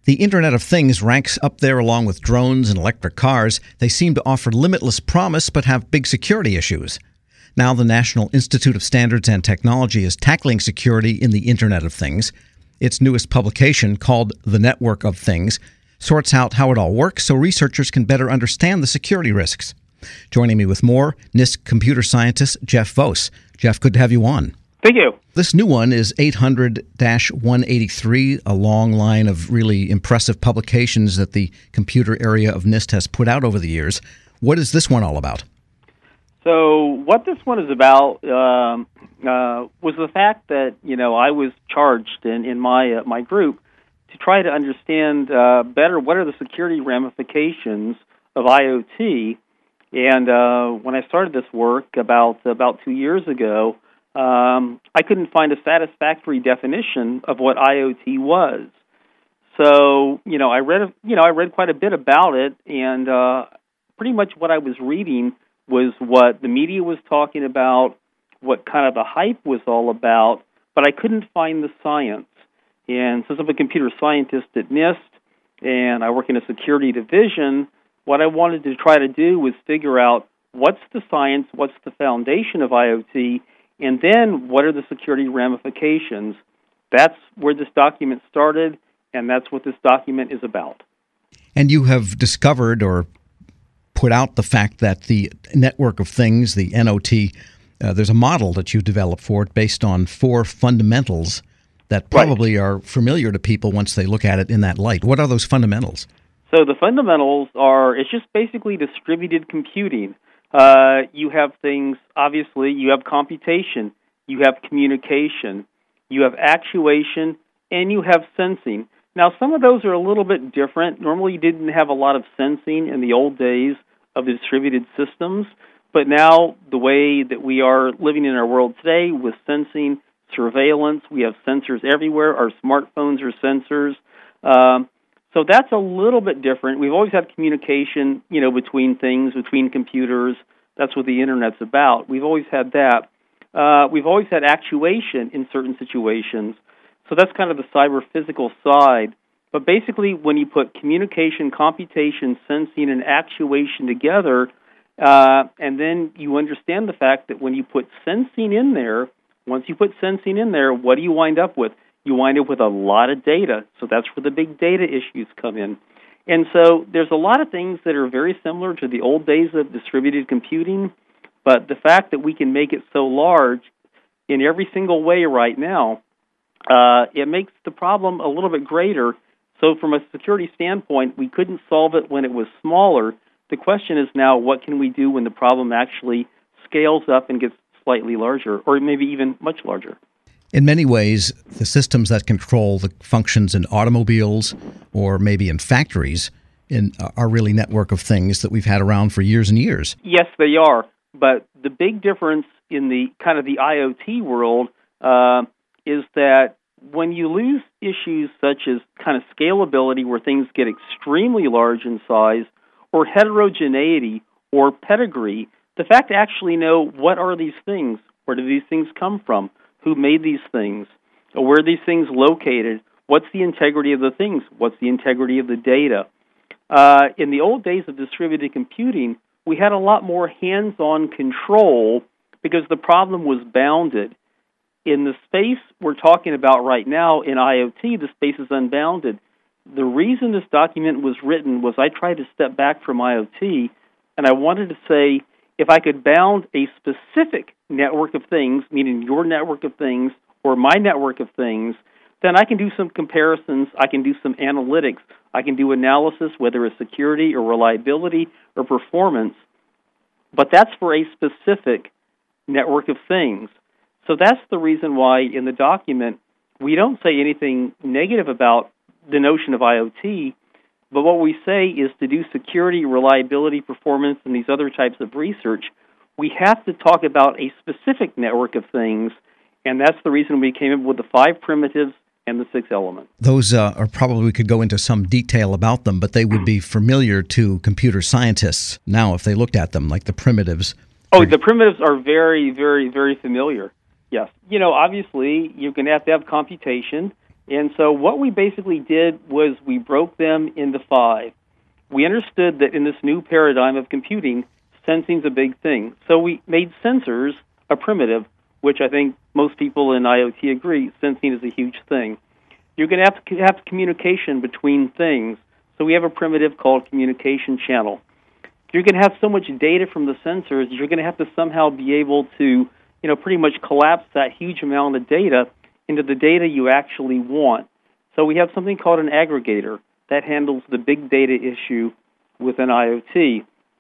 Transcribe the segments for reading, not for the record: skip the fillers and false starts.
The Internet of Things ranks up there along with drones and electric cars. They seem to offer limitless promise but have big security issues. Now the National Institute of Standards and Technology is tackling security in the Internet of Things. Its newest publication, called The Network of Things, sorts out how it all works so researchers can better understand the security risks. Joining me with more, NIST computer scientist Jeff Vos. Jeff, good to have you on. Thank you. This new one is 800-183, a long line of really impressive publications that the computer area of NIST has put out over the years. What is this one all about? So what this one is about was the fact that, I was charged in my group to try to understand better what are the security ramifications of IoT. And when I started this work about 2 years ago, I couldn't find a satisfactory definition of what IoT was. So, I read quite a bit about it, and pretty much what I was reading was what the media was talking about, what kind of the hype was all about, but I couldn't find the science. And since I'm a computer scientist at NIST, and I work in a security division, what I wanted to try to do was figure out what's the science, what's the foundation of IoT, and then what are the security ramifications. That's where this document started, and that's what this document is about. And you have discovered or put out the fact that the Network of Things, the NOT, there's a model that you've developed for it based on 4 fundamentals that probably are familiar to people once they look at it in that light. What are those fundamentals? So the fundamentals it's just basically distributed computing. You have things, obviously, you have computation, you have communication, you have actuation, and you have sensing. Now, some of those are a little bit different. Normally, you didn't have a lot of sensing in the old days of the distributed systems, but now the way that we are living in our world today with sensing, surveillance, we have sensors everywhere. Our smartphones are sensors. So that's a little bit different. We've always had communication, between things, between computers. That's what the Internet's about. We've always had that. We've always had actuation in certain situations. So that's kind of the cyber-physical side. But basically, when you put communication, computation, sensing, and actuation together, and then you understand the fact that when you put sensing in there, once you put sensing in there, what do you wind up with? You wind up with a lot of data. So that's where the big data issues come in. And so there's a lot of things that are very similar to the old days of distributed computing, but the fact that we can make it so large in every single way right now, it makes the problem a little bit greater. So from a security standpoint, we couldn't solve it when it was smaller. The question is now, what can we do when the problem actually scales up and gets slightly larger, or maybe even much larger? In many ways, the systems that control the functions in automobiles or maybe in factories are really network of things that we've had around for years and years. Yes, they are. But the big difference in the kind of the IoT world is that when you lose issues such as kind of scalability, where things get extremely large in size, or heterogeneity or pedigree, the fact to actually know what are these things, where do these things come from, who made these things, or where are these things located, what's the integrity of the things, what's the integrity of the data. In the old days of distributed computing, we had a lot more hands-on control because the problem was bounded. In the space we're talking about right now in IoT, the space is unbounded. The reason this document was written was I tried to step back from IoT, and I wanted to say, if I could bound a specific network of things, meaning your network of things or my network of things, then I can do some comparisons, I can do some analytics, I can do analysis, whether it's security or reliability or performance, but that's for a specific network of things. So that's the reason why in the document we don't say anything negative about the notion of IoT, but what we say is to do security, reliability, performance, and these other types of research, we have to talk about a specific network of things, and that's the reason we came up with the 5 primitives and the 6 elements. Those are probably, we could go into some detail about them, but they would be familiar to computer scientists now if they looked at them, like the primitives. Oh, the primitives are very, very, very familiar. Yes. Obviously, you're going to have computation. And so what we basically did was we broke them into 5. We understood that in this new paradigm of computing, sensing's a big thing. So we made sensors a primitive, which I think most people in IoT agree, sensing is a huge thing. You're going to have communication between things. So we have a primitive called communication channel. You're going to have so much data from the sensors, you're going to have to somehow be able to, pretty much collapse that huge amount of data into the data you actually want. So we have something called an aggregator that handles the big data issue within IoT.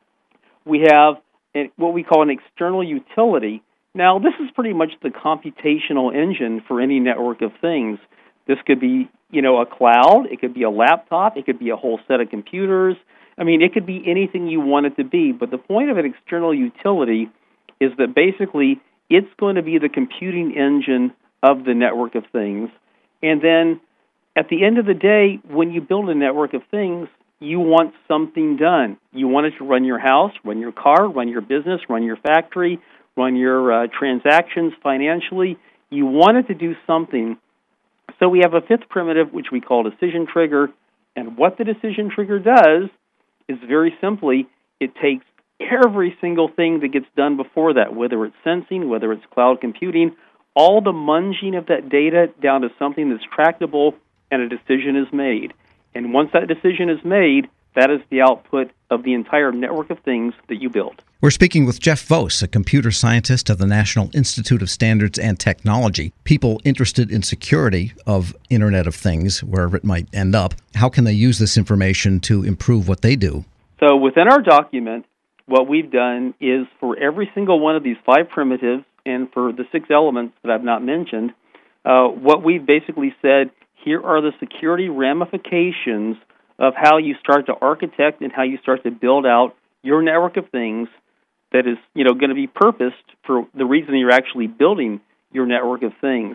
We have what we call an external utility. Now, this is pretty much the computational engine for any network of things. This could be, a cloud. It could be a laptop. It could be a whole set of computers. I mean, it could be anything you want it to be. But the point of an external utility is that basically it's going to be the computing engine of the network of things. And then at the end of the day, when you build a network of things, you want something done. You want it to run your house, run your car, run your business, run your factory, run your transactions financially. You want it to do something. So we have a 5th primitive, which we call decision trigger. And what the decision trigger does is very simply, it takes every single thing that gets done before that, whether it's sensing, whether it's cloud computing, all the munging of that data down to something that's tractable, and a decision is made. And once that decision is made, that is the output of the entire network of things that you build. We're speaking with Jeff Vos, a computer scientist at the National Institute of Standards and Technology. People interested in security of Internet of Things, wherever it might end up, how can they use this information to improve what they do? So within our document, what we've done is for every single one of these 5 primitives and for the 6 elements that I've not mentioned, what we've basically said, here are the security ramifications of how you start to architect and how you start to build out your network of things that is, going to be purposed for the reason you're actually building your network of things.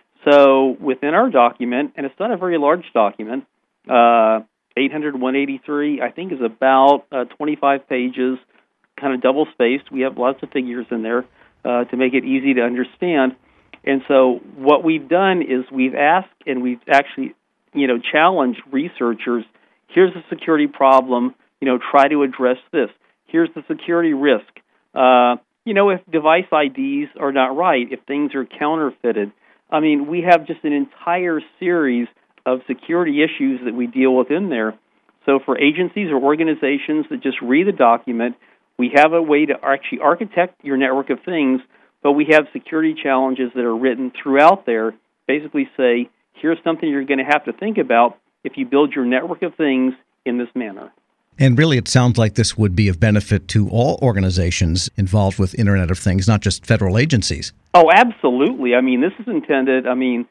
So within our document, and it's not a very large document, 800-183, I think is about 25 pages, kind of double-spaced. We have lots of figures in there to make it easy to understand. And so what we've done is we've asked and we've actually, challenged researchers, here's a security problem, try to address this. Here's the security risk. If device IDs are not right, if things are counterfeited. I mean, we have just an entire series of security issues that we deal with in there. So for agencies or organizations that just read the document, we have a way to actually architect your network of things, but we have security challenges that are written throughout there, basically say, here's something you're going to have to think about if you build your network of things in this manner. And really, it sounds like this would be of benefit to all organizations involved with Internet of Things, not just federal agencies. Oh, absolutely. I mean, this is intended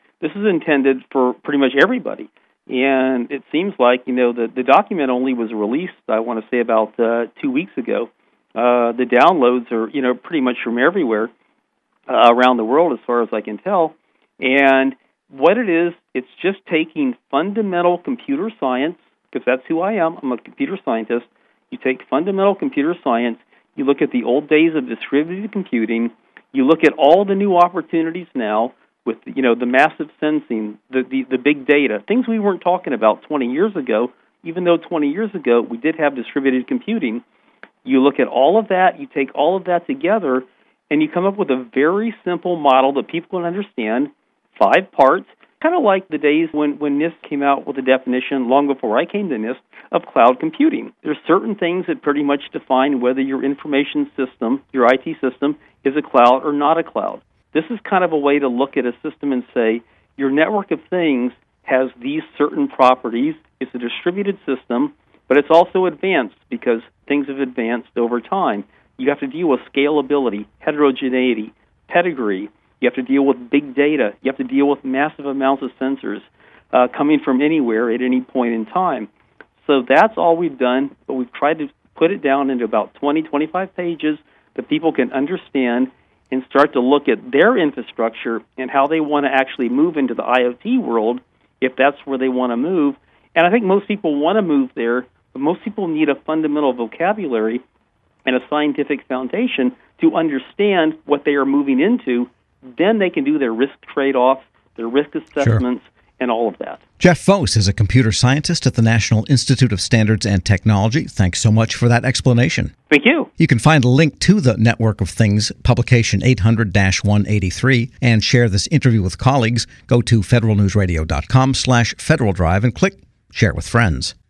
for pretty much everybody. And it seems like, the document only was released, I want to say, about 2 weeks ago. The downloads are, pretty much from everywhere around the world, as far as I can tell. And what it is, it's just taking fundamental computer science, because that's who I am. I'm a computer scientist. You take fundamental computer science, you look at the old days of distributed computing, you look at all the new opportunities now with, the massive sensing, the big data, things we weren't talking about 20 years ago, even though 20 years ago we did have distributed computing. You look at all of that, you take all of that together, and you come up with a very simple model that people can understand, 5 parts, kind of like the days when NIST came out with a definition long before I came to NIST of cloud computing. There's certain things that pretty much define whether your information system, your IT system, is a cloud or not a cloud. This is kind of a way to look at a system and say, your network of things has these certain properties. It's a distributed system, but it's also advanced because things have advanced over time. You have to deal with scalability, heterogeneity, pedigree. You have to deal with big data. You have to deal with massive amounts of sensors coming from anywhere at any point in time. So that's all we've done, but we've tried to put it down into about 20, 25 pages that people can understand and start to look at their infrastructure and how they want to actually move into the IoT world if that's where they want to move. And I think most people want to move there, but most people need a fundamental vocabulary and a scientific foundation to understand what they are moving into. Then they can do their risk trade-offs, their risk assessments, and all of that. Jeff Foss is a computer scientist at the National Institute of Standards and Technology. Thanks so much for that explanation. Thank you. You can find a link to the Network of Things, publication 800-183, and share this interview with colleagues. Go to federalnewsradio.com/Federal Drive and click Share with Friends.